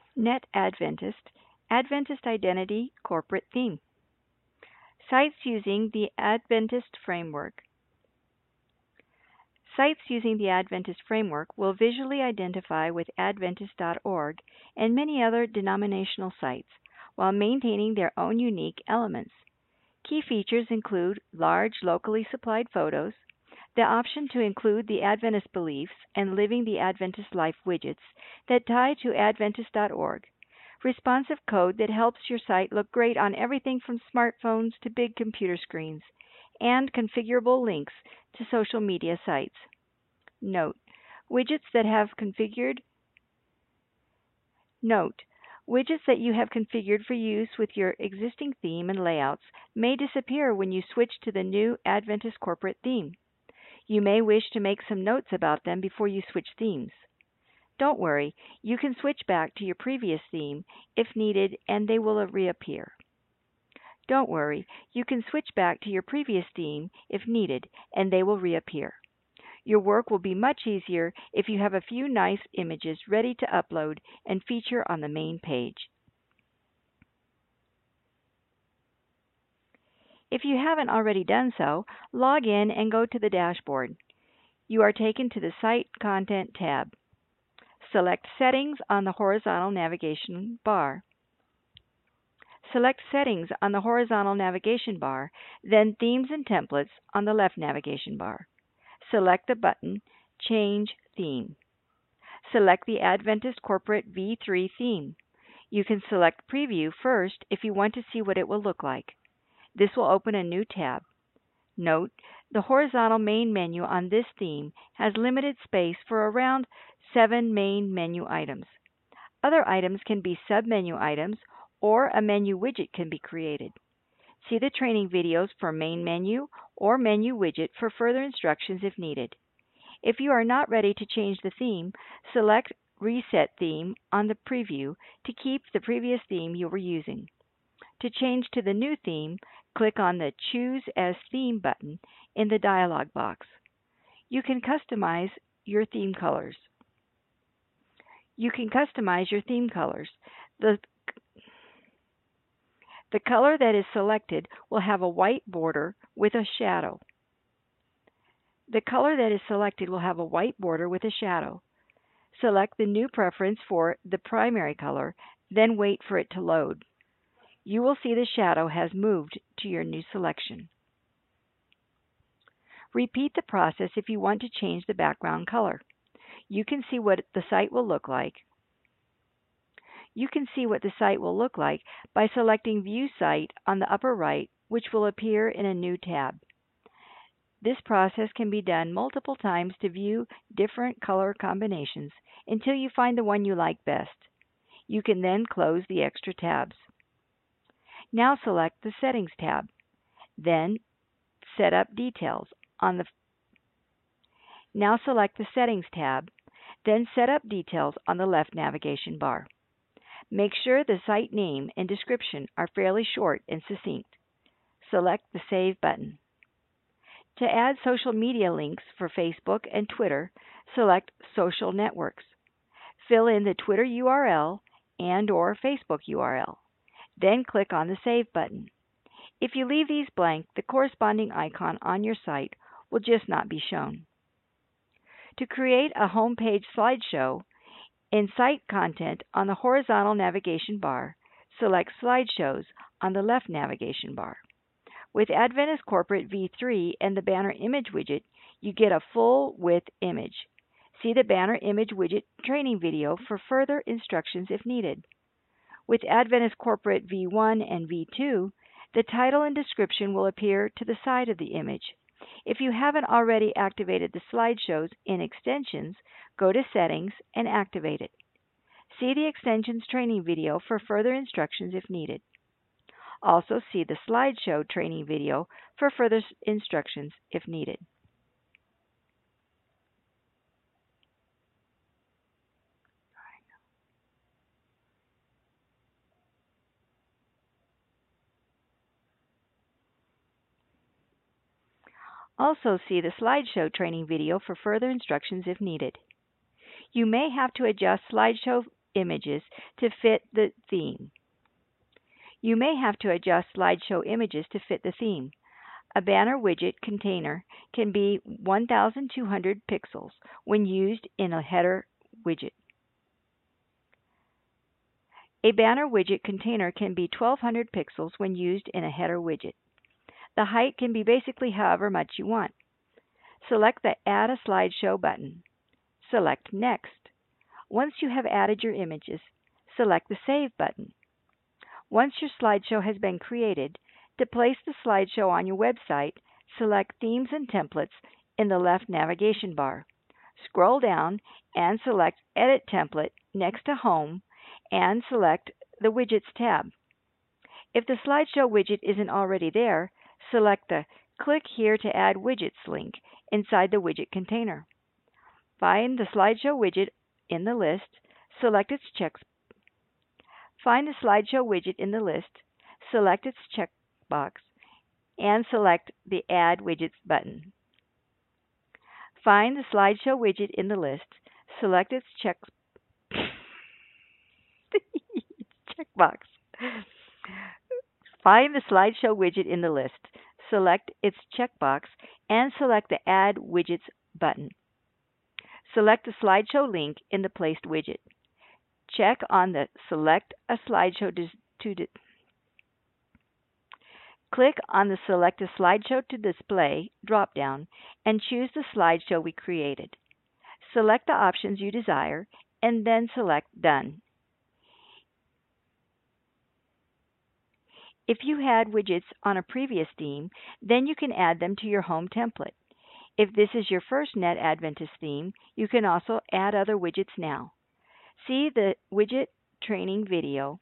Net Adventist, Adventist Identity Corporate Theme. Sites using the Adventist Framework. Sites using the Adventist Framework will visually identify with Adventist.org and many other denominational sites while maintaining their own unique elements. Key features include large locally supplied photos, the option to include the Adventist beliefs and living the Adventist life widgets that tie to Adventist.org, responsive code that helps your site look great on everything from smartphones to big computer screens, and configurable links to social media sites. Note: widgets that you have configured for use with your existing theme and layouts may disappear when you switch to the new Adventist corporate theme. You may wish to make some notes about them before you switch themes. Don't worry, you can switch back to your previous theme if needed and they will reappear. Don't worry, you can switch back to your previous theme if needed and they will reappear. Your work will be much easier if you have a few nice images ready to upload and feature on the main page. If you haven't already done so, log in and go to the dashboard. You are taken to the Site Content tab. Select Settings on the horizontal navigation bar. Select Settings on the horizontal navigation bar, then Themes and Templates on the left navigation bar. Select the button Change Theme. Select the Adventist Corporate V3 theme. You can select Preview first if you want to see what it will look like. This will open a new tab. Note: the horizontal main menu on this theme has limited space for around 7 main menu items. Other items can be sub-menu items, or a menu widget can be created. See the training videos for main menu or menu widget for further instructions if needed. If you are not ready to change the theme, select Reset Theme on the preview to keep the previous theme you were using. To change to the new theme, click on the Choose as Theme button in the dialog box. You can customize your theme colors. The color that is selected will have a white border with a shadow. Select the new preference for the primary color, then wait for it to load. You will see the shadow has moved to your new selection. Repeat the process if you want to change the background color. You can see what the site will look like by selecting View Site on the upper right, which will appear in a new tab. This process can be done multiple times to view different color combinations until you find the one you like best. You can then close the extra tabs. Now select the Settings tab. Then Set Up Details on the left navigation bar. Make sure the site name and description are fairly short and succinct. Select the Save button. To add social media links for Facebook and Twitter, select Social Networks. Fill in the Twitter URL and/or Facebook URL. Then click on the Save button. If you leave these blank, the corresponding icon on your site will just not be shown. To create a homepage slideshow, in Site Content on the horizontal navigation bar, select Slideshows on the left navigation bar. With Adventist Corporate V3 and the Banner Image widget, you get a full-width image. See the Banner Image widget training video for further instructions if needed. With Adventist Corporate V1 and V2, the title and description will appear to the side of the image. If you haven't already activated the slideshows in Extensions, go to Settings and activate it. See the Extensions training video for further instructions if needed. Also see the slideshow training video for further instructions if needed. Also see the slideshow training video for further instructions if needed. You may have to adjust slideshow images to fit the theme. You may have to adjust slideshow images to fit the theme. A banner widget container can be 1,200 pixels when used in a header widget. A banner widget container can be 1,200 pixels when used in a header widget. The height can be basically however much you want. Select the Add a Slideshow button. Select Next. Once you have added your images, select the Save button. Once your slideshow has been created, to place the slideshow on your website, select Themes and Templates in the left navigation bar. Scroll down and select Edit Template next to Home and select the Widgets tab. If the slideshow widget isn't already there, select the Click here to add widgets link inside the widget container. Find the slideshow widget in the list, select its Find the slideshow widget in the list, select its checkbox, and select the Add Widgets button. Find the slideshow widget in the list, select its checkbox. Find the slideshow widget in the list, select its checkbox, and select the Add Widgets button. Select the slideshow link in the placed widget. Check on the Select a Slideshow Click on the Select a Slideshow to Display drop-down and choose the slideshow we created. Select the options you desire and then select Done. If you had widgets on a previous theme, then you can add them to your home template. If this is your first Net Adventist theme, you can also add other widgets now. See the widget training video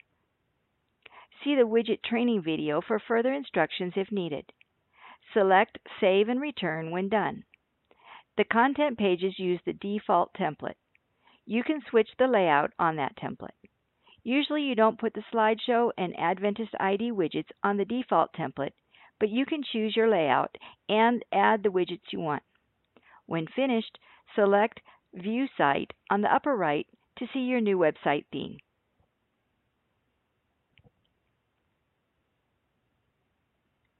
for further instructions if needed. Select Save and Return when done. The content pages use the default template. You can switch the layout on that template. Usually you don't put the slideshow and Adventist ID widgets on the default template, but you can choose your layout and add the widgets you want. When finished, select View Site on the upper right to see your new website theme.